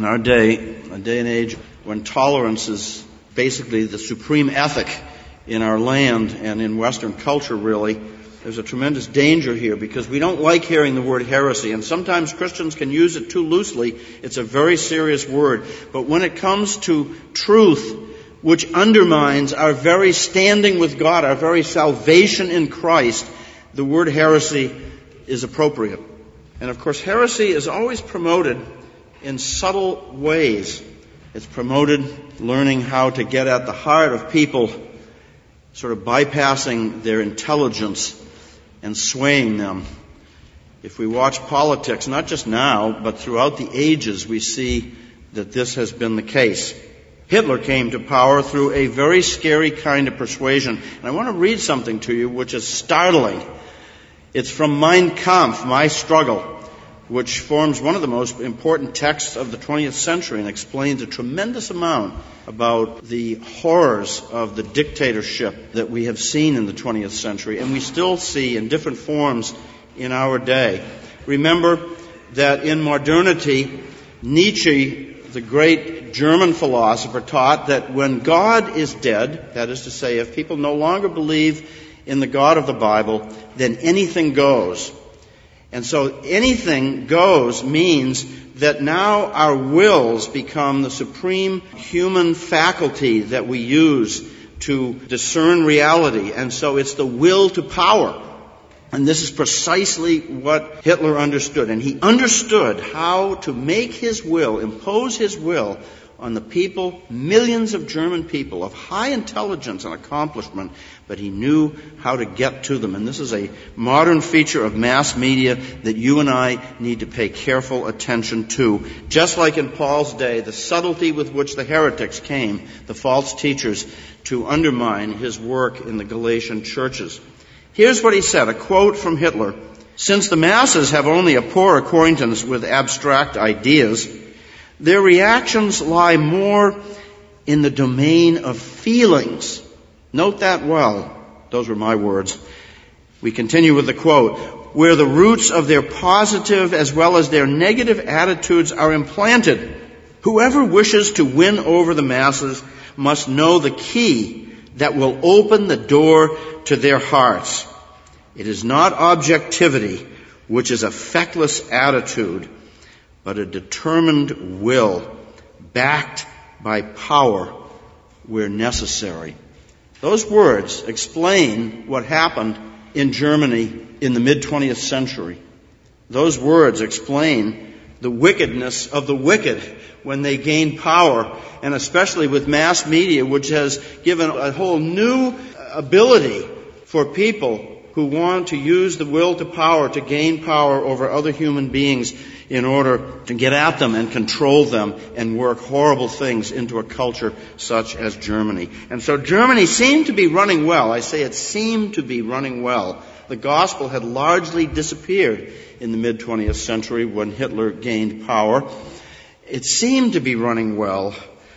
In our day, a day and age when tolerance is basically the supreme ethic in our land and in Western culture, really, there's a tremendous danger here because we don't like hearing the word heresy, and sometimes Christians can use it too loosely. It's a very serious word. But when it comes to truth, which undermines our very standing with God, our very salvation in Christ, the word heresy is appropriate. And of course, heresy is always promoted in subtle ways. It's promoted learning how to get at the heart of people, sort of bypassing their intelligence and swaying them. If we watch politics, not just now, but throughout the ages, we see that this has been the case. Hitler came to power through a very scary kind of persuasion. And I want to read something to you which is startling. It's from Mein Kampf, My Struggle, which forms one of the most important texts of the 20th century and explains a tremendous amount about the horrors of the dictatorship that we have seen in the 20th century and we still see in different forms in our day. Remember that in modernity, Nietzsche, the great German philosopher, taught that when God is dead, that is to say, if people no longer believe in the God of the Bible, then anything goes. And so anything goes means that now our wills become the supreme human faculty that we use to discern reality. And so it's the will to power. And this is precisely what Hitler understood. And he understood how to make his will, impose his will on the people, millions of German people of high intelligence and accomplishment, but he knew how to get to them. And this is a modern feature of mass media that you and I need to pay careful attention to. Just like in Paul's day, the subtlety with which the heretics came, the false teachers, to undermine his work in the Galatian churches. Here's what he said, a quote from Hitler. "Since the masses have only a poor acquaintance with abstract ideas, their reactions lie more in the domain of feelings." Note that well. Those were my words. We continue with the quote. "Where the roots of their positive as well as their negative attitudes are implanted. Whoever wishes to win over the masses must know the key that will open the door to their hearts. It is not objectivity, which is a feckless attitude, but a determined will, backed by power where necessary." Those words explain what happened in Germany in the mid-20th century. Those words explain the wickedness of the wicked when they gain power, and especially with mass media, which has given a whole new ability for people who want to use the will to power to gain power over other human beings in order to get at them and control them and work horrible things into a culture such as Germany. And so Germany seemed to be running well. I say it seemed to be running well. The gospel had largely disappeared in the mid-20th century when Hitler gained power. It seemed to be running well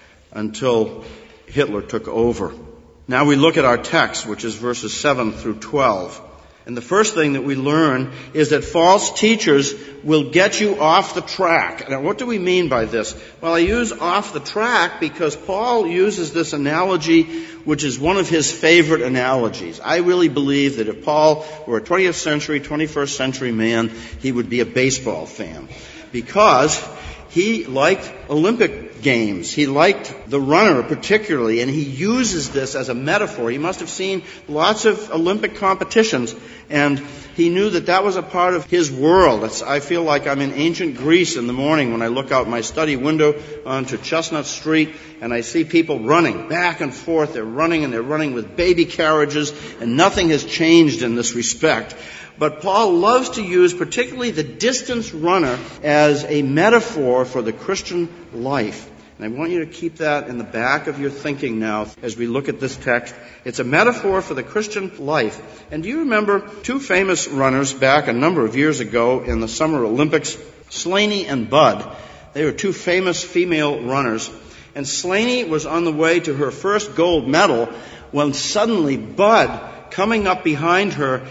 until Hitler took over. Now we look at our text, which is verses 7 through 12. And the first thing that we learn is that false teachers will get you off the track. Now, what do we mean by this? Well, I use off the track because Paul uses this analogy, which is one of his favorite analogies. I really believe that if Paul were a 20th century, 21st century man, he would be a baseball fan. Because he liked Olympic games. He liked the runner particularly, and he uses this as a metaphor. He must have seen lots of Olympic competitions, and he knew that that was a part of his world. I feel like I'm in ancient Greece in the morning when I look out my study window onto Chestnut Street, and I see people running back and forth. They're running, and they're running with baby carriages, and nothing has changed in this respect. But Paul loves to use particularly the distance runner as a metaphor for the Christian life. And I want you to keep that in the back of your thinking now as we look at this text. It's a metaphor for the Christian life. And do you remember two famous runners back a number of years ago in the Summer Olympics? Slaney and Budd. They were two famous female runners. And Slaney was on the way to her first gold medal when suddenly Budd, coming up behind her,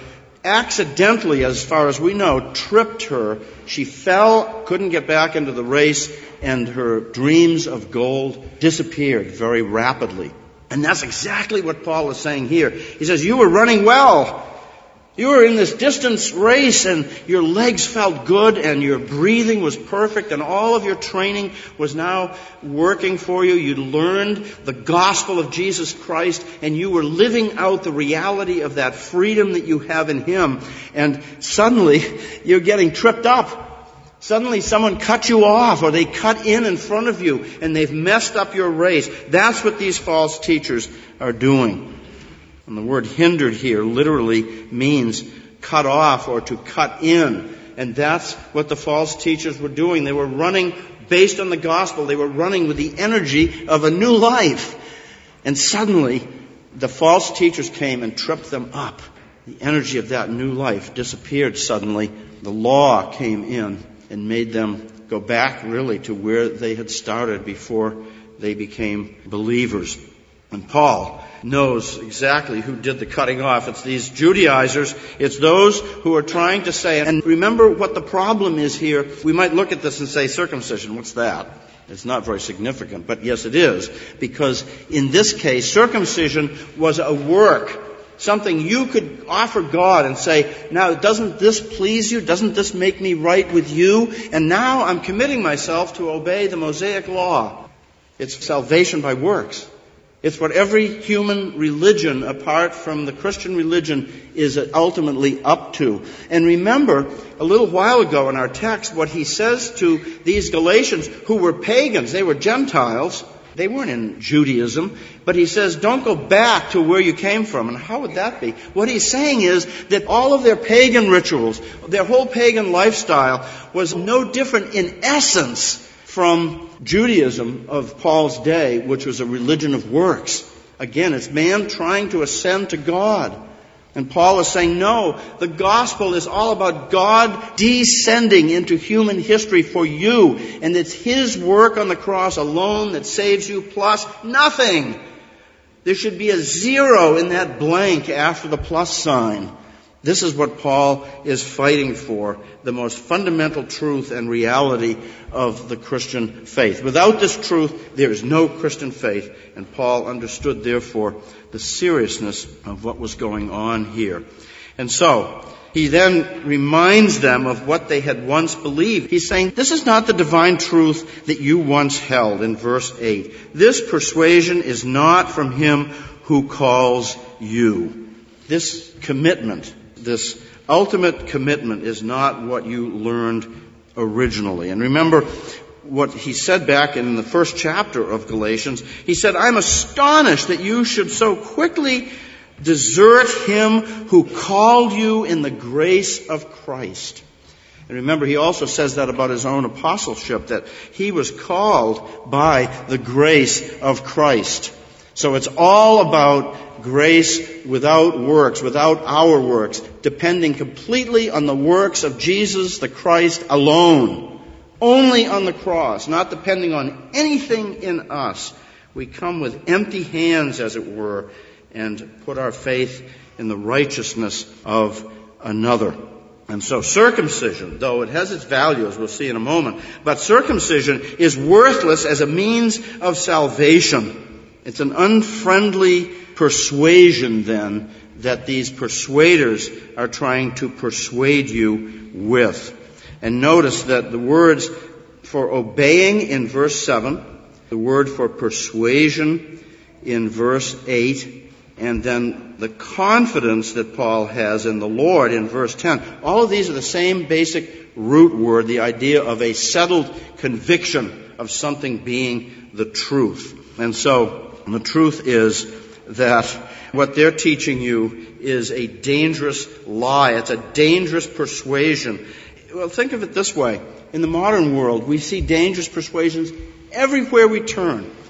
accidentally, as far as we know, tripped her. She fell, couldn't get back into the race, and her dreams of gold disappeared very rapidly. And that's exactly what Paul is saying here. He says, you were running well. You were in this distance race, and your legs felt good, and your breathing was perfect, and all of your training was now working for you. You learned the gospel of Jesus Christ, and you were living out the reality of that freedom that you have in Him. And suddenly, you're getting tripped up. Suddenly someone cut you off, or they cut in front of you, and they've messed up your race. That's what these false teachers are doing. And the word hindered here literally means cut off or to cut in. And that's what the false teachers were doing. They were running based on the gospel. They were running with the energy of a new life. And suddenly, the false teachers came and tripped them up. The energy of that new life disappeared suddenly. The law came in and made them go back really to where they had started before they became believers. And Paul knows exactly who did the cutting off. It's these Judaizers. It's those who are trying to say, and remember what the problem is here. We might look at this and say, circumcision, what's that? It's not very significant, but yes it is. Because in this case, circumcision was a work. Something you could offer God and say, now doesn't this please you? Doesn't this make me right with you? And now I'm committing myself to obey the Mosaic law. It's salvation by works. It's what every human religion, apart from the Christian religion, is ultimately up to. And remember, a little while ago in our text, what he says to these Galatians, who were pagans, they were Gentiles, they weren't in Judaism, but he says, don't go back to where you came from. And how would that be? What he's saying is that all of their pagan rituals, their whole pagan lifestyle, was no different in essence from Judaism of Paul's day, which was a religion of works. Again, it's man trying to ascend to God. And Paul is saying, no, the gospel is all about God descending into human history for you. And it's His work on the cross alone that saves you, plus nothing. There should be a zero in that blank after the plus sign. This is what Paul is fighting for, the most fundamental truth and reality of the Christian faith. Without this truth, there is no Christian faith. And Paul understood, therefore, the seriousness of what was going on here. And so, he then reminds them of what they had once believed. He's saying, this is not the divine truth that you once held, in verse 8. This persuasion is not from Him who calls you. This commitment, this ultimate commitment, is not what you learned originally. And remember what he said back in the first chapter of Galatians. He said, I'm astonished that you should so quickly desert Him who called you in the grace of Christ. And remember, he also says that about his own apostleship, that he was called by the grace of Christ. So it's all about grace without works, without our works, depending completely on the works of Jesus the Christ alone. Only on the cross, not depending on anything in us. We come with empty hands, as it were, and put our faith in the righteousness of another. And so circumcision, though it has its value, as we'll see in a moment, but circumcision is worthless as a means of salvation. It's an unfriendly persuasion, then, that these persuaders are trying to persuade you with. And notice that the words for obeying in verse 7, the word for persuasion in verse 8, and then the confidence that Paul has in the Lord in verse 10. All of these are the same basic root word, the idea of a settled conviction of something being the truth. And so the truth is that what they're teaching you is a dangerous lie. It's a dangerous persuasion. Well, think of it this way. In the modern world, we see dangerous persuasions everywhere we turn.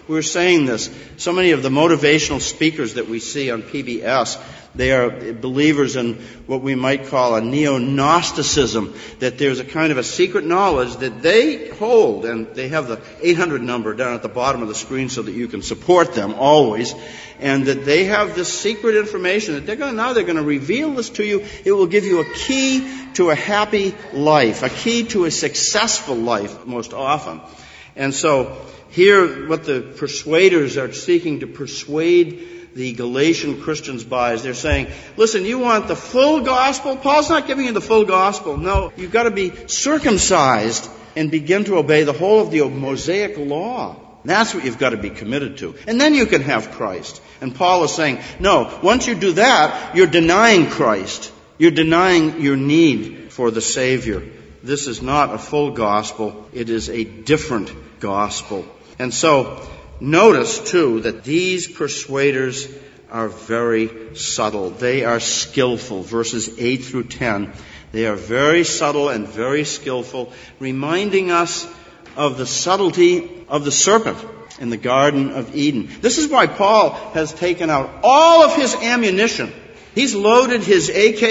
We were saying this. So many of the motivational speakers that we see on PBS, they are believers in what we might call a neo-Gnosticism, that there's a kind of a secret knowledge that they hold, and they have the 800 number down at the bottom of the screen so that you can support them always, and that they have this secret information that they're going to reveal this to you. It will give you a key to a happy life, a key to a successful life most often. And so here what the persuaders are seeking to persuade the Galatian Christians by is they're saying, listen, you want the full gospel? Paul's not giving you the full gospel. No, you've got to be circumcised and begin to obey the whole of the Mosaic law. That's what you've got to be committed to. And then you can have Christ. And Paul is saying, no, once you do that, you're denying Christ. You're denying your need for the Savior. This is not a full gospel. It is a different gospel. And so, notice, too, that these persuaders are very subtle. They are skillful. Verses 8 through 10. They are very subtle and very skillful, reminding us of the subtlety of the serpent in the Garden of Eden. This is why Paul has taken out all of his ammunition. He's loaded his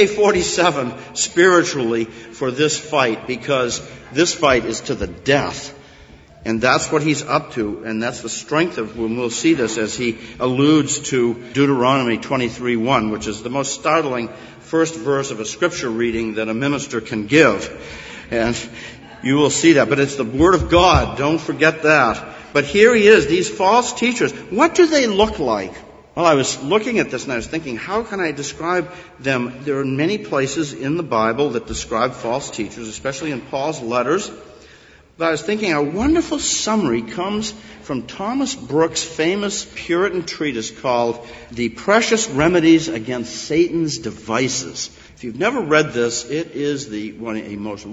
AK-47 spiritually for this fight, because this fight is to the death. And that's what he's up to, and that's the strength of when we'll see this as he alludes to Deuteronomy 23:1, which is the most startling first verse of a scripture reading that a minister can give. And you will see that. But it's the Word of God. Don't forget that. But here he is, these false teachers. What do they look like? Well, I was looking at this and I was thinking, how can I describe them? There are many places in the Bible that describe false teachers, especially in Paul's letters. But I was thinking a wonderful summary comes from Thomas Brooks' famous Puritan treatise called The Precious Remedies Against Satan's Devices. If you've never read this, it is a most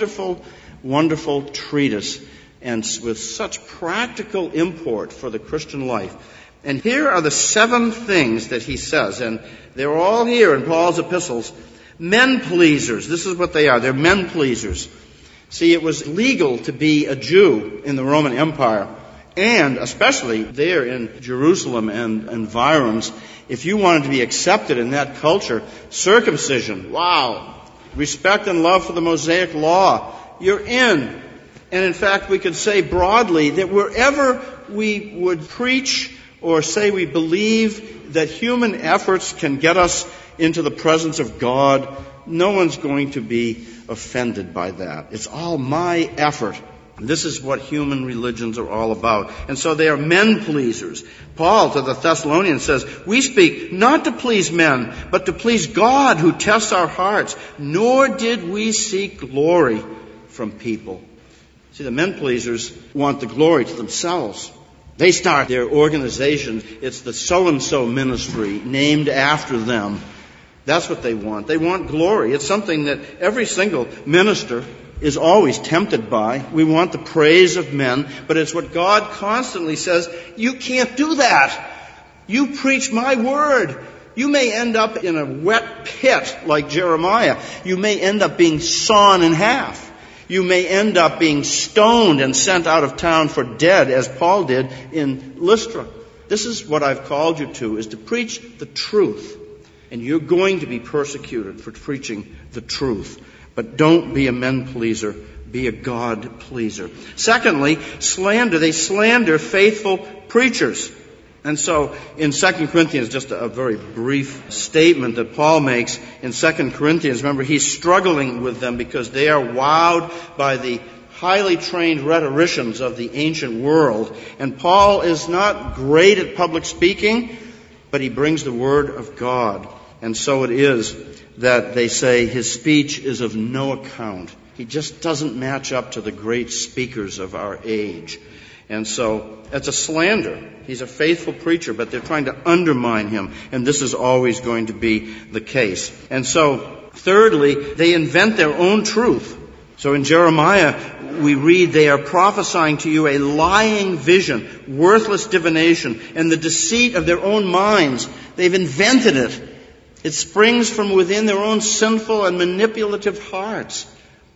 wonderful treatise, and with such practical import for the Christian life. And here are the 7 things that he says, and they're all here in Paul's epistles. Men pleasers. This is what they are. They're men pleasers. See, it was legal to be a Jew in the Roman Empire, and especially there in Jerusalem and environs. If you wanted to be accepted in that culture, circumcision, wow, respect and love for the Mosaic law, you're in. And in fact, we could say broadly that wherever we would preach or say we believe that human efforts can get us into the presence of God, no one's going to be offended by that. It's all my effort. This is what human religions are all about. And so they are men pleasers. Paul to the Thessalonians says, we speak not to please men, but to please God who tests our hearts. Nor did we seek glory from people. See, the men pleasers want the glory to themselves. They start their organization. It's the so-and-so ministry named after them. That's what they want. They want glory. It's something that every single minister is always tempted by. We want the praise of men, but it's what God constantly says, you can't do that. You preach my word. You may end up in a wet pit like Jeremiah. You may end up being sawn in half. You may end up being stoned and sent out of town for dead, as Paul did in Lystra. This is what I've called you to, is to preach the truth. And you're going to be persecuted for preaching the truth. But don't be a men pleaser. Be a God pleaser. Secondly, slander. They slander faithful preachers. And so in 2 Corinthians, just a very brief statement that Paul makes in 2 Corinthians, remember, he's struggling with them because they are wowed by the highly trained rhetoricians of the ancient world. And Paul is not great at public speaking, but he brings the word of God. And so it is that they say his speech is of no account. He just doesn't match up to the great speakers of our age. And so it's a slander. He's a faithful preacher, but they're trying to undermine him. And this is always going to be the case. And so, thirdly, they invent their own truth. So in Jeremiah, we read, they are prophesying to you a lying vision, worthless divination, and the deceit of their own minds. They've invented it. It springs from within their own sinful and manipulative hearts.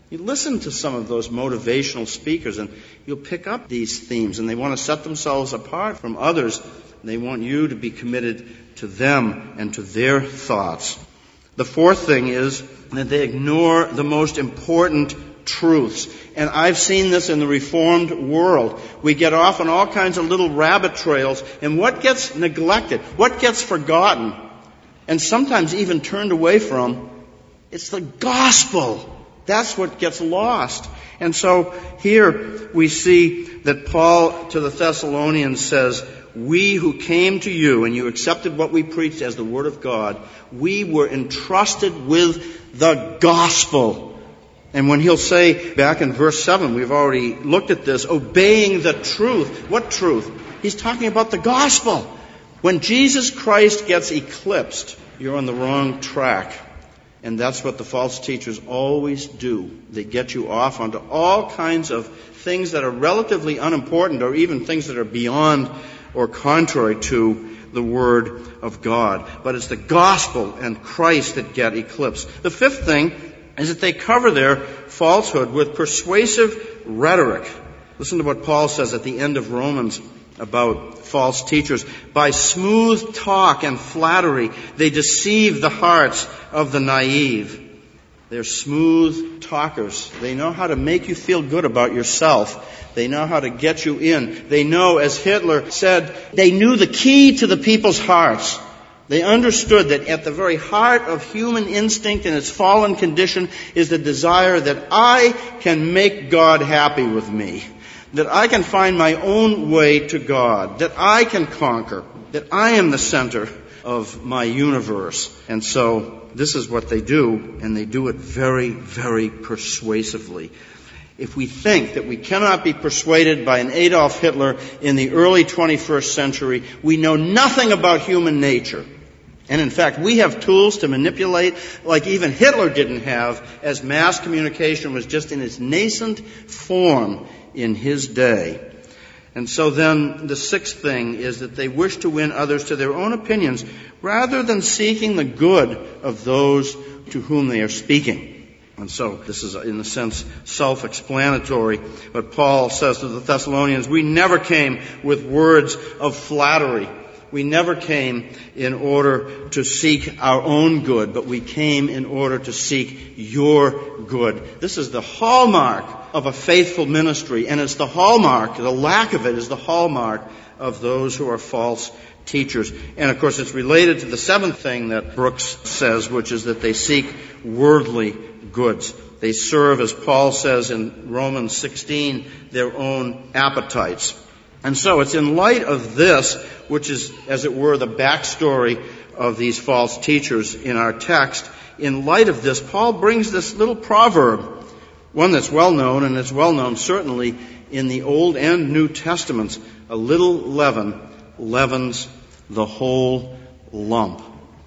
You listen to some of those motivational speakers and you'll pick up these themes, and they want to set themselves apart from others. They want you to be committed to them and to their thoughts. The fourth thing is that they ignore the most important truths. And I've seen this in the Reformed world. We get off on all kinds of little rabbit trails, and what gets neglected, what gets forgotten, and sometimes even turned away from, it's the gospel. That's what gets lost. And so here we see that Paul to the Thessalonians says, we who came to you and you accepted what we preached as the Word of God, we were entrusted with the gospel. And when he'll say back in verse 7, we've already looked at this, obeying the truth. What truth? He's talking about the gospel. When Jesus Christ gets eclipsed, you're on the wrong track. And that's what the false teachers always do. They get you off onto all kinds of things that are relatively unimportant, or even things that are beyond or contrary to the Word of God. But it's the gospel and Christ that get eclipsed. The fifth thing is that they cover their falsehood with persuasive rhetoric. Listen to what Paul says at the end of Romans about false teachers. By smooth talk and flattery, they deceive the hearts of the naive. They're smooth talkers. They know how to make you feel good about yourself. They know how to get you in. They know, as Hitler said, they knew the key to the people's hearts. They understood that at the very heart of human instinct and its fallen condition is the desire that I can make God happy with me. That I can find my own way to God, that I can conquer, that I am the center of my universe. And so this is what they do, and they do it very, very persuasively. If we think that we cannot be persuaded by an Adolf Hitler in the early 21st century, we know nothing about human nature. And in fact, we have tools to manipulate like even Hitler didn't have, as mass communication was just in its nascent form in his day. And so then the sixth thing is that they wish to win others to their own opinions rather than seeking the good of those to whom they are speaking. And so this is, in a sense, self-explanatory. But Paul says to the Thessalonians, we never came with words of flattery. We never came in order to seek our own good, but we came in order to seek your good. This is the hallmark of a faithful ministry, and it's the hallmark, the lack of it is the hallmark of those who are false teachers. And of course it's related to the seventh thing that Brooks says, which is that they seek worldly goods. They serve, as Paul says in Romans 16, their own appetites. And so it's in light of this, which is, as it were, the backstory of these false teachers in our text, in light of this, Paul brings this little proverb, one that's well known, and it's well known certainly in the Old and New Testaments. A little leaven leavens the whole lump.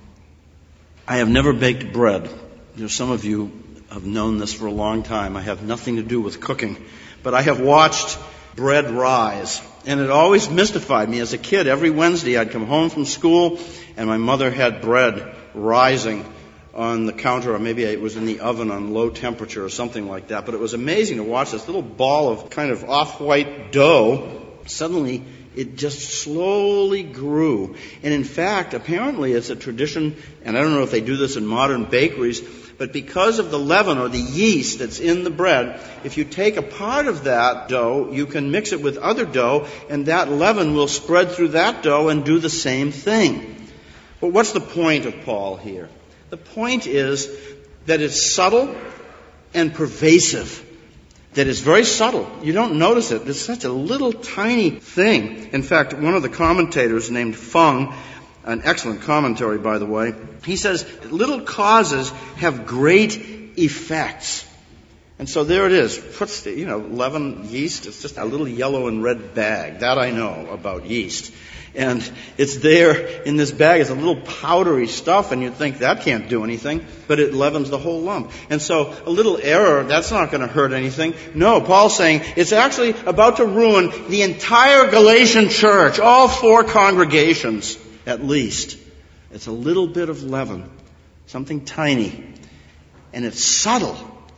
I have never baked bread. Some of you have known this for a long time. I have nothing to do with cooking, but I have watched bread rise. And it always mystified me. As a kid, every Wednesday I'd come home from school and my mother had bread rising on the counter, or maybe it was in the oven on low temperature or something like that. But it was amazing to watch this little ball of kind of off-white dough. Suddenly, it just slowly grew. And in fact, apparently it's a tradition, and I don't know if they do this in modern bakeries, but because of the leaven or the yeast that's in the bread, if you take a part of that dough, you can mix it with other dough, and that leaven will spread through that dough and do the same thing. But what's the point of Paul here? The point is that it's subtle and pervasive. That is very subtle. You don't notice it. It's such a little tiny thing. In fact, one of the commentators named Fung, an excellent commentary, by the way, he says, little causes have great effects. And so there it is. Puts the, leaven, yeast, it's just a little yellow and red bag. That I know about yeast. And it's there in this bag. It's a little powdery stuff, and you'd think that can't do anything, but it leavens the whole lump. And so a little error, that's not going to hurt anything. No, Paul's saying it's actually about to ruin the entire Galatian church, all 4 congregations at least. It's a little bit of leaven, something tiny, and it's subtle.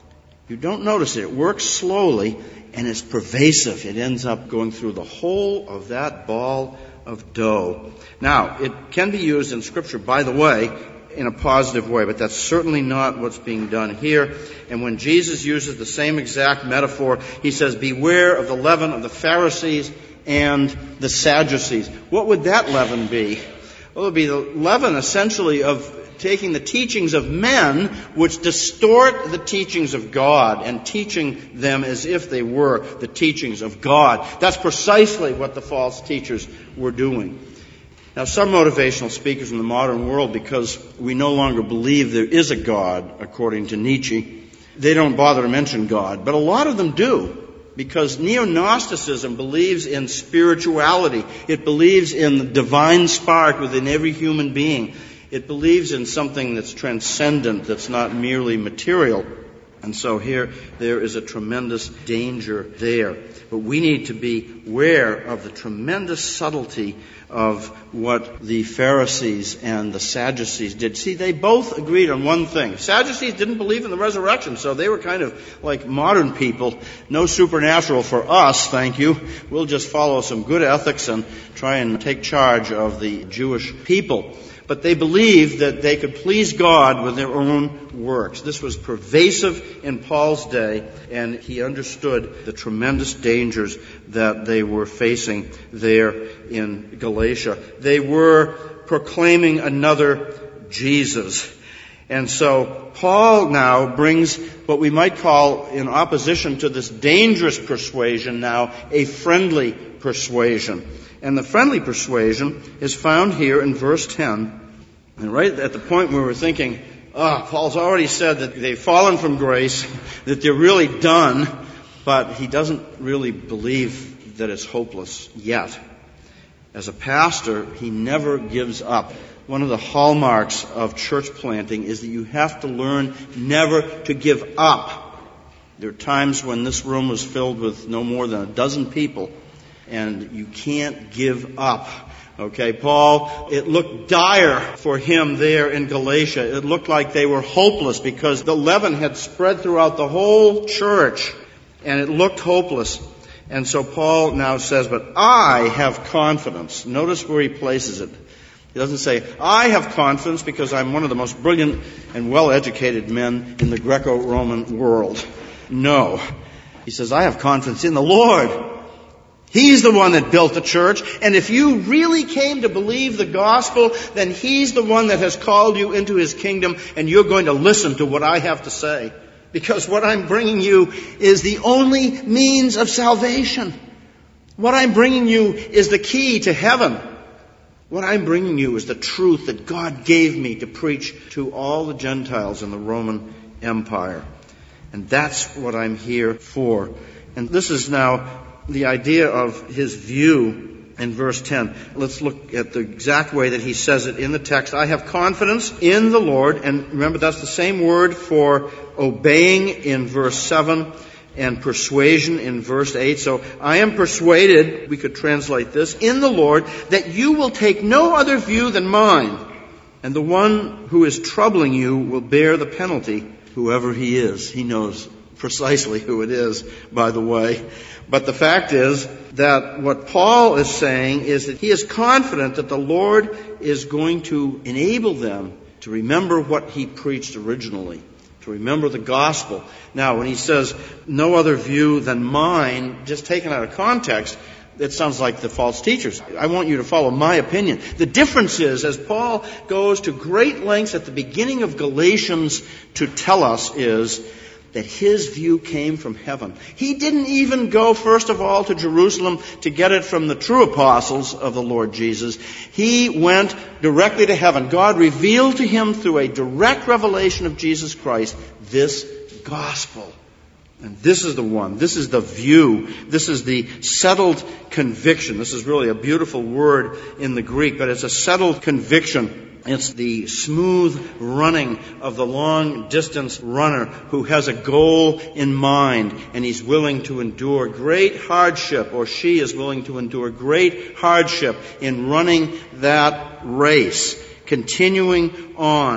You don't notice it. It works slowly, and it's pervasive. It ends up going through the whole of that ball of dough. Now, it can be used in Scripture, by the way, in a positive way, but that's certainly not what's being done here. And when Jesus uses the same exact metaphor, he says, beware of the leaven of the Pharisees and the Sadducees. What would that leaven be? Well, it would be the leaven, essentially, of taking the teachings of men, which distort the teachings of God, and teaching them as if they were the teachings of God. That's precisely what the false teachers were doing. Now, some motivational speakers in the modern world, because we no longer believe there is a God, according to Nietzsche, they don't bother to mention God. But a lot of them do, because neo-Gnosticism believes in spirituality. It believes in the divine spark within every human being. It believes in something that's transcendent, that's not merely material. And so here, there is a tremendous danger there. But we need to be aware of the tremendous subtlety of what the Pharisees and the Sadducees did. See, they both agreed on one thing. Sadducees didn't believe in the resurrection, so they were kind of like modern people. No supernatural for us, thank you. We'll just follow some good ethics and try and take charge of the Jewish people. But they believed that they could please God with their own works. This was pervasive in Paul's day, and he understood the tremendous dangers that they were facing there in Galatia. They were proclaiming another Jesus. And so Paul now brings what we might call, in opposition to this dangerous persuasion now, a friendly persuasion. And the friendly persuasion is found here in verse 10. And right at the point where we're thinking, Paul's already said that they've fallen from grace, that they're really done, but he doesn't really believe that it's hopeless yet. As a pastor, he never gives up. One of the hallmarks of church planting is that you have to learn never to give up. There are times when this room was filled with no more than a dozen people, and you can't give up. Okay, Paul, it looked dire for him there in Galatia. It looked like they were hopeless because the leaven had spread throughout the whole church, and it looked hopeless. And so Paul now says, but I have confidence. Notice where he places it. He doesn't say, I have confidence because I'm one of the most brilliant and well-educated men in the Greco-Roman world. No. He says, I have confidence in the Lord. He's the one that built the church, and if you really came to believe the gospel, then He's the one that has called you into His kingdom, and you're going to listen to what I have to say. Because what I'm bringing you is the only means of salvation. What I'm bringing you is the key to heaven. What I'm bringing you is the truth that God gave me to preach to all the Gentiles in the Roman Empire. And that's what I'm here for. And this is now the idea of his view in verse 10. Let's look at the exact way that he says it in the text. I have confidence in the Lord. And remember, that's the same word for obeying in verse 7 and persuasion in verse 8. So I am persuaded, we could translate this, in the Lord, that you will take no other view than mine. And the one who is troubling you will bear the penalty, whoever he is. He knows precisely who it is, by the way. But the fact is that what Paul is saying is that he is confident that the Lord is going to enable them to remember what he preached originally, to remember the gospel. Now, when he says, no other view than mine, just taken out of context, it sounds like the false teachers. I want you to follow my opinion. The difference is, as Paul goes to great lengths at the beginning of Galatians to tell us, is that his view came from heaven. He didn't even go, first of all, to Jerusalem to get it from the true apostles of the Lord Jesus. He went directly to heaven. God revealed to him through a direct revelation of Jesus Christ this gospel. And this is the one. This is the view. This is the settled conviction. This is really a beautiful word in the Greek, but it's a settled conviction. It's the smooth running of the long-distance runner who has a goal in mind, and he's willing to endure great hardship, or she is willing to endure great hardship in running that race, continuing on.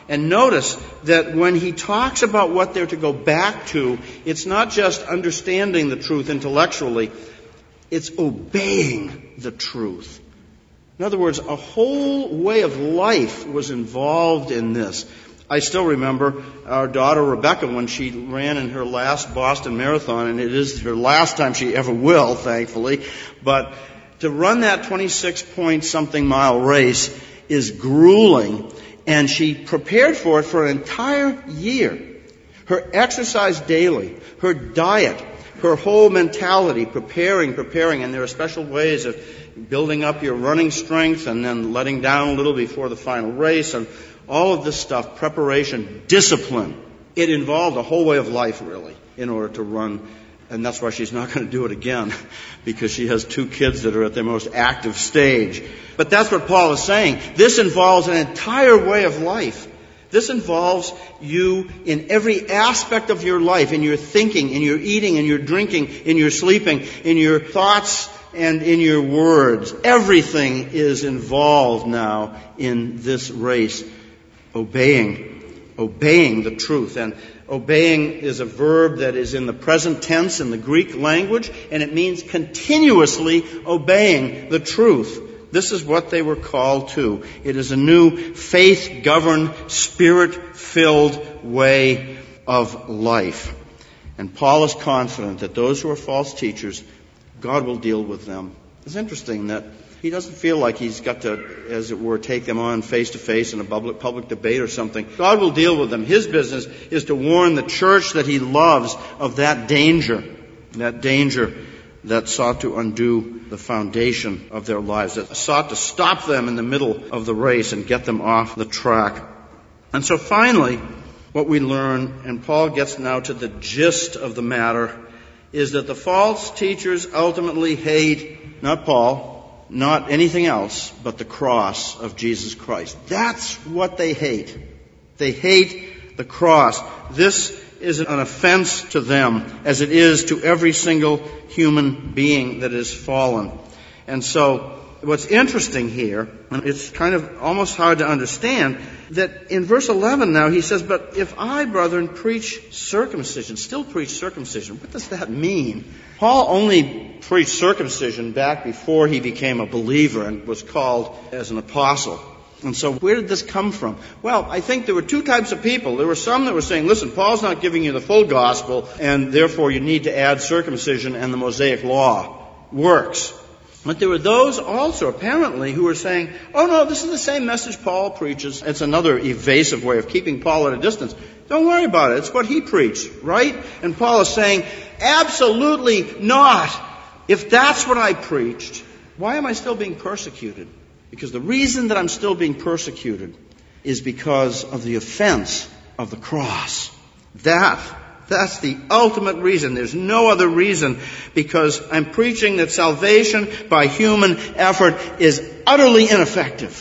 And notice that when he talks about what they're to go back to, it's not just understanding the truth intellectually, it's obeying the truth. In other words, a whole way of life was involved in this. I still remember our daughter Rebecca when she ran in her last Boston Marathon, and it is her last time she ever will, thankfully. But to run that 26-point-something mile race is grueling, and she prepared for it for an entire year. Her exercise daily, her diet, her whole mentality, preparing, and there are special ways of building up your running strength and then letting down a little before the final race, and all of this stuff, preparation, discipline. It involved a whole way of life, really, in order to run. And that's why she's not going to do it again, because she has 2 kids that are at their most active stage. But that's what Paul is saying. This involves an entire way of life. This involves you in every aspect of your life, in your thinking, in your eating, in your drinking, in your sleeping, in your thoughts, and in your words. Everything is involved now in this race. Obeying the truth. And obeying is a verb that is in the present tense in the Greek language, and it means continuously obeying the truth. This is what they were called to. It is a new faith-governed, spirit-filled way of life. And Paul is confident that those who are false teachers, God will deal with them. It's interesting that he doesn't feel like he's got to, as it were, take them on face to face in a public debate or something. God will deal with them. His business is to warn the church that he loves of that danger that sought to undo the foundation of their lives, that sought to stop them in the middle of the race and get them off the track. And so finally, what we learn, and Paul gets now to the gist of the matter, is that the false teachers ultimately hate, not Paul, not anything else, but the cross of Jesus Christ. That's what they hate. They hate the cross. This is an offense to them, as it is to every single human being that is fallen. And so, what's interesting here, and it's kind of almost hard to understand, that in verse 11 now he says, "But if I, brethren, preach circumcision," still preach circumcision. What does that mean? Paul only preached circumcision back before he became a believer and was called as an apostle. And so where did this come from? Well, I think there were 2 types of people. There were some that were saying, listen, Paul's not giving you the full gospel, and therefore you need to add circumcision and the Mosaic law works. But there were those also, apparently, who were saying, oh no, this is the same message Paul preaches. It's another evasive way of keeping Paul at a distance. Don't worry about it. It's what he preached, right? And Paul is saying, absolutely not. If that's what I preached, why am I still being persecuted? Because the reason that I'm still being persecuted is because of the offense of the cross. That's the ultimate reason. There's no other reason, because I'm preaching that salvation by human effort is utterly ineffective.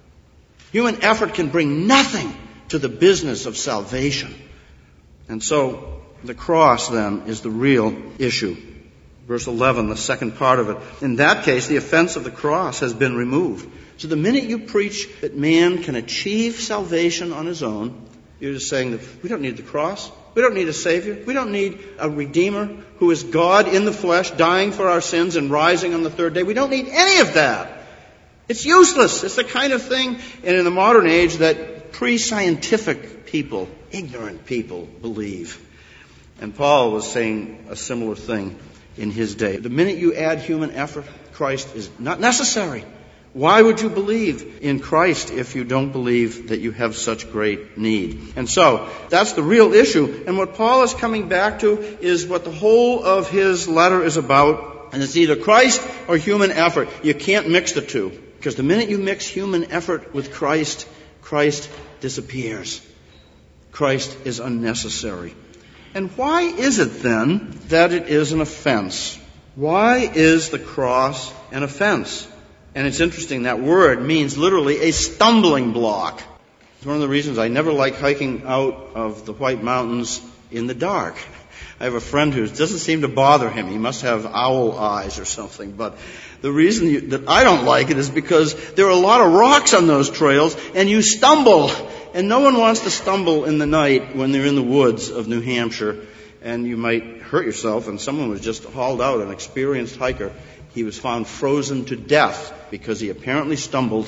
Human effort can bring nothing to the business of salvation. And so the cross then is the real issue. Verse 11, the second part of it. In that case, the offense of the cross has been removed. So the minute you preach that man can achieve salvation on his own, you're just saying that we don't need the cross. We don't need a Savior. We don't need a Redeemer who is God in the flesh, dying for our sins and rising on the third day. We don't need any of that. It's useless. It's the kind of thing, and in the modern age, that pre-scientific people, ignorant people, believe. And Paul was saying a similar thing in his day. The minute you add human effort, Christ is not necessary. Why would you believe in Christ if you don't believe that you have such great need? And so, that's the real issue. And what Paul is coming back to is what the whole of his letter is about. And it's either Christ or human effort. You can't mix the two. Because the minute you mix human effort with Christ, Christ disappears. Christ is unnecessary. And why is it then that it is an offense? Why is the cross an offense? And it's interesting, that word means literally a stumbling block. It's one of the reasons I never like hiking out of the White Mountains in the dark. I have a friend who doesn't seem to bother him. He must have owl eyes or something. But the reason that I don't like it is because there are a lot of rocks on those trails, and you stumble. And no one wants to stumble in the night when they're in the woods of New Hampshire, and you might hurt yourself. And someone was just hauled out, an experienced hiker. He was found frozen to death because he apparently stumbled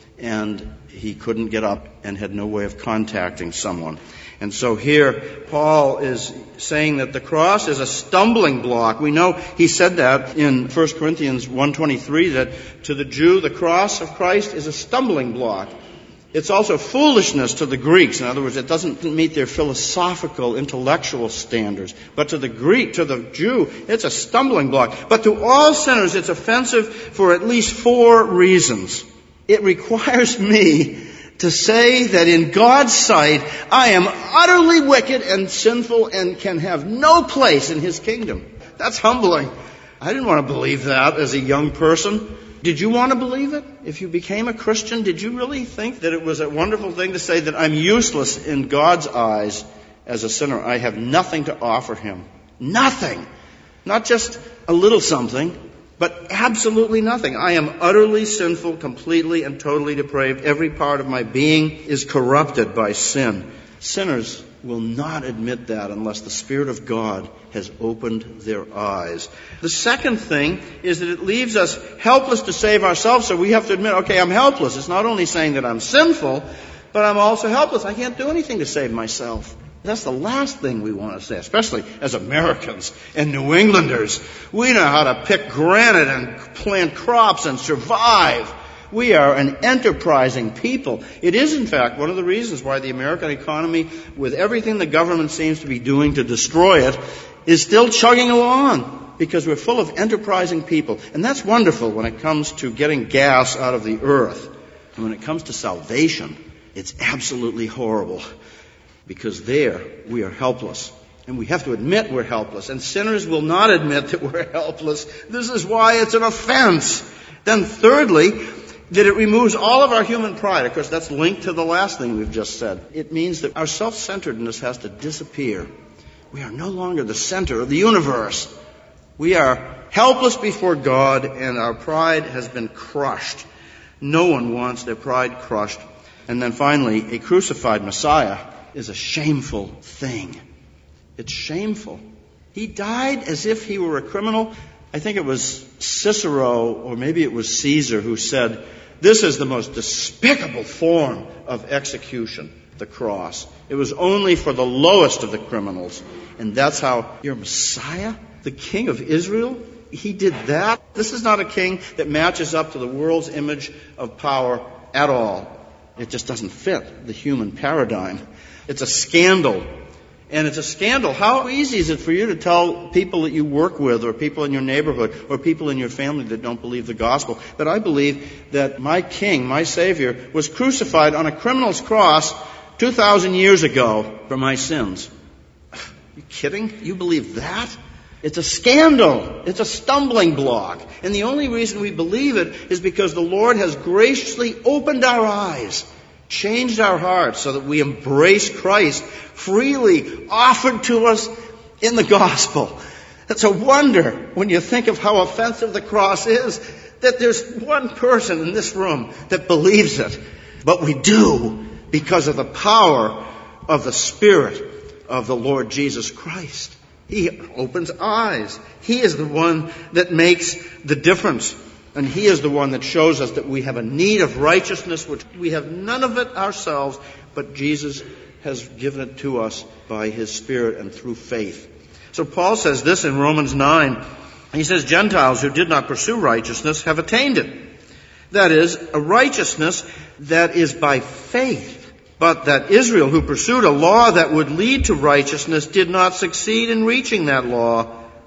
and he couldn't get up and had no way of contacting someone. And so here, Paul is saying that the cross is a stumbling block. We know he said that in 1 Corinthians 1:23, that to the Jew, the cross of Christ is a stumbling block. It's also foolishness to the Greeks. In other words, it doesn't meet their philosophical, intellectual standards. But to the Greek, to the Jew, it's a stumbling block. But to all sinners, it's offensive for at least 4 reasons. It requires me to say that in God's sight, I am utterly wicked and sinful and can have no place in His kingdom. That's humbling. I didn't want to believe that as a young person. Did you want to believe it? If you became a Christian, did you really think that it was a wonderful thing to say that I'm useless in God's eyes as a sinner? I have nothing to offer Him. Nothing. Not just a little something, but absolutely nothing. I am utterly sinful, completely and totally depraved. Every part of my being is corrupted by sin. Sinners will not admit that unless the Spirit of God has opened their eyes. The second thing is that it leaves us helpless to save ourselves, so we have to admit, okay, I'm helpless. It's not only saying that I'm sinful, but I'm also helpless. I can't do anything to save myself. That's the last thing we want to say, especially as Americans and New Englanders. We know how to pick granite and plant crops and survive. We are an enterprising people. It is, in fact, one of the reasons why the American economy, with everything the government seems to be doing to destroy it, is still chugging along, because we're full of enterprising people. And that's wonderful when it comes to getting gas out of the earth. And when it comes to salvation, it's absolutely horrible, because there we are helpless. And we have to admit we're helpless. And sinners will not admit that we're helpless. This is why it's an offense. Then thirdly, that it removes all of our human pride. Of course, that's linked to the last thing we've just said. It means that our self-centeredness has to disappear. We are no longer the center of the universe. We are helpless before God, and our pride has been crushed. No one wants their pride crushed. And then finally, a crucified Messiah is a shameful thing. It's shameful. He died as if he were a criminal. I think it was Cicero, or maybe it was Caesar, who said, this is the most despicable form of execution, the cross. It was only for the lowest of the criminals. And that's how your Messiah, the King of Israel, he did that. This is not a king that matches up to the world's image of power at all. It just doesn't fit the human paradigm. It's a scandal. And it's a scandal. How easy is it for you to tell people that you work with, or people in your neighborhood, or people in your family that don't believe the gospel, that I believe that my King, my Savior, was crucified on a criminal's cross 2,000 years ago for my sins? Are you kidding? You believe that? It's a scandal. It's a stumbling block. And the only reason we believe it is because the Lord has graciously opened our eyes, changed our hearts so that we embrace Christ freely offered to us in the gospel. It's a wonder when you think of how offensive the cross is that there's one person in this room that believes it. But we do, because of the power of the Spirit of the Lord Jesus Christ. He opens eyes. He is the one that makes the difference. And He is the one that shows us that we have a need of righteousness, which we have none of it ourselves, but Jesus has given it to us by His Spirit and through faith. So Paul says this in Romans 9. He says, Gentiles who did not pursue righteousness have attained it. That is, a righteousness that is by faith. But that Israel, who pursued a law that would lead to righteousness, did not succeed in reaching that law.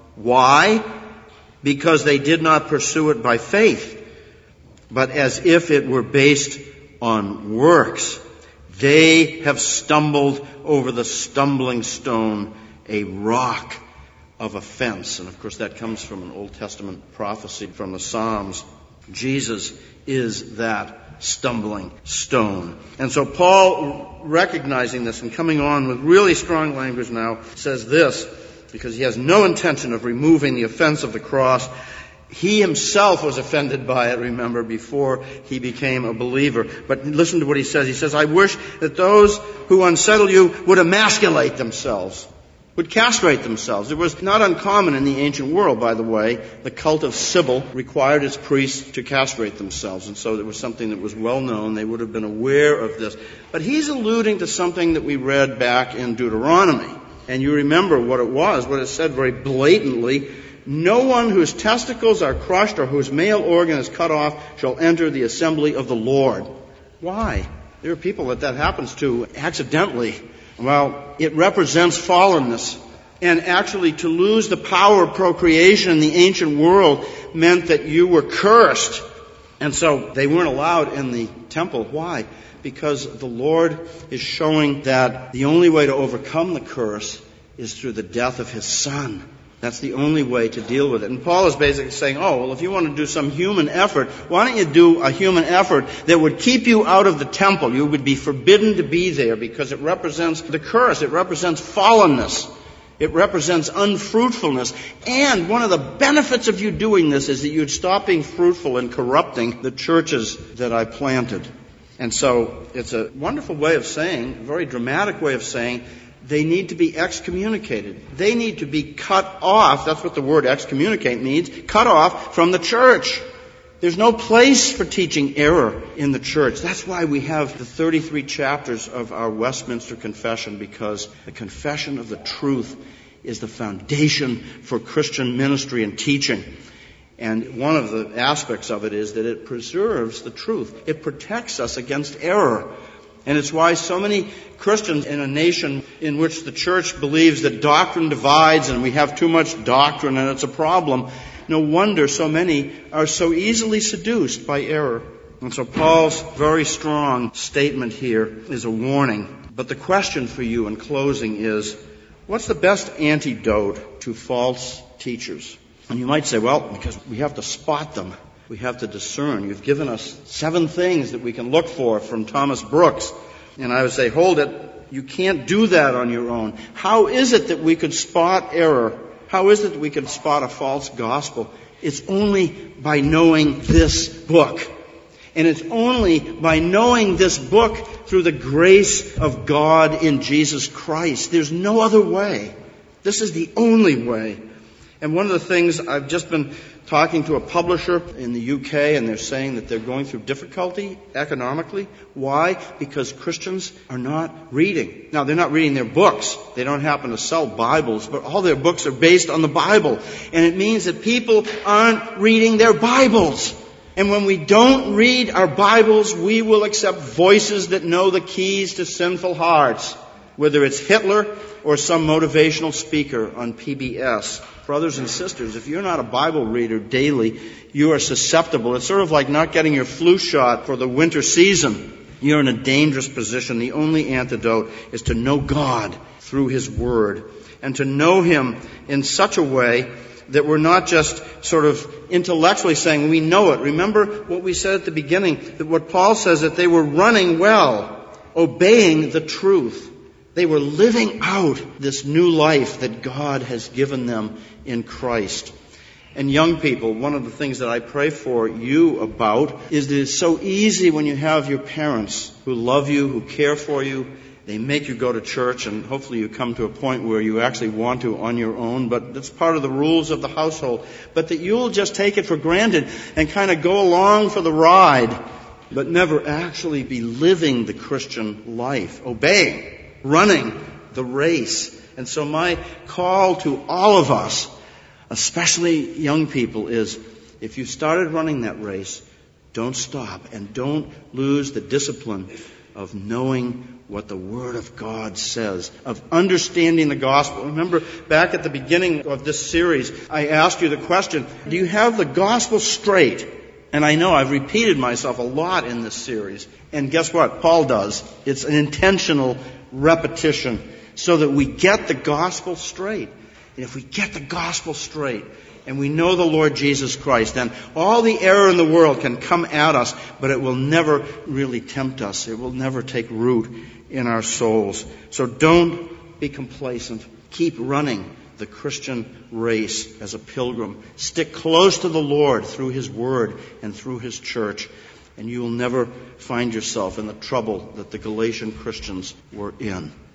Why? Because they did not pursue it by faith, but as if it were based on works. They have stumbled over the stumbling stone, a rock of offense. And of course that comes from an Old Testament prophecy from the Psalms. Jesus is that stumbling stone. And so Paul, recognizing this and coming on with really strong language now, says this because he has no intention of removing the offense of the cross. He himself was offended by it, remember, before he became a believer. But listen to what he says. He says, I wish that those who unsettle you would emasculate themselves, would castrate themselves. It was not uncommon in the ancient world, by the way. The cult of Cybele required its priests to castrate themselves, and so it was something that was well known. They would have been aware of this. But he's alluding to something that we read back in Deuteronomy. And you remember what it said very blatantly. No one whose testicles are crushed or whose male organ is cut off shall enter the assembly of the Lord. Why? There are people that happens to accidentally. Well, it represents fallenness. And actually to lose the power of procreation in the ancient world meant that you were cursed. And so they weren't allowed in the temple. Why? Because the Lord is showing that the only way to overcome the curse is through the death of His Son. That's the only way to deal with it. And Paul is basically saying, if you want to do some human effort, why don't you do a human effort that would keep you out of the temple? You would be forbidden to be there because it represents the curse. It represents fallenness. It represents unfruitfulness. And one of the benefits of you doing this is that you'd stop being fruitful and corrupting the churches that I planted. And so it's a wonderful way of saying, a very dramatic way of saying, they need to be excommunicated. They need to be cut off. That's what the word excommunicate means. Cut off from the church. There's no place for teaching error in the church. That's why we have the 33 chapters of our Westminster Confession, because the confession of the truth is the foundation for Christian ministry and teaching. And one of the aspects of it is that it preserves the truth. It protects us against error. And it's why so many Christians in a nation in which the church believes that doctrine divides and we have too much doctrine and it's a problem, no wonder so many are so easily seduced by error. And so Paul's very strong statement here is a warning. But the question for you in closing is, what's the best antidote to false teachers? And you might say, because we have to spot them. We have to discern. You've given us 7 things that we can look for from Thomas Brooks. And I would say, hold it. You can't do that on your own. How is it that we could spot error? How is it that we can spot a false gospel? It's only by knowing this book. And it's only by knowing this book through the grace of God in Jesus Christ. There's no other way. This is the only way. And one of the things, I've just been talking to a publisher in the UK, and they're saying that they're going through difficulty economically. Why? Because Christians are not reading. Now, they're not reading their books. They don't happen to sell Bibles, but all their books are based on the Bible. And it means that people aren't reading their Bibles. And when we don't read our Bibles, we will accept voices that know the keys to sinful hearts, whether it's Hitler or some motivational speaker on PBS. Brothers and sisters, if you're not a Bible reader daily, you are susceptible. It's sort of like not getting your flu shot for the winter season. You're in a dangerous position. The only antidote is to know God through His Word, and to know Him in such a way that we're not just sort of intellectually saying we know it. Remember what we said at the beginning, that what Paul says, that they were running well, obeying the truth. They were living out this new life that God has given them in Christ. And young people, one of the things that I pray for you about is that it's so easy when you have your parents who love you, who care for you. They make you go to church, and hopefully you come to a point where you actually want to on your own, but that's part of the rules of the household. But that you'll just take it for granted and kind of go along for the ride, but never actually be living the Christian life, obeying, running the race. And so my call to all of us, especially young people, is if you started running that race, don't stop and don't lose the discipline of knowing what the Word of God says, of understanding the gospel. Remember, back at the beginning of this series, I asked you the question, do you have the gospel straight? And I know I've repeated myself a lot in this series. And guess what? Paul does. It's an intentional repetition so that we get the gospel straight. And if we get the gospel straight and we know the Lord Jesus Christ, then all the error in the world can come at us, but it will never really tempt us. It will never take root in our souls. So don't be complacent. Keep running the Christian race as a pilgrim. Stick close to the Lord through His Word and through His church, and you will never find yourself in the trouble that the Galatian Christians were in.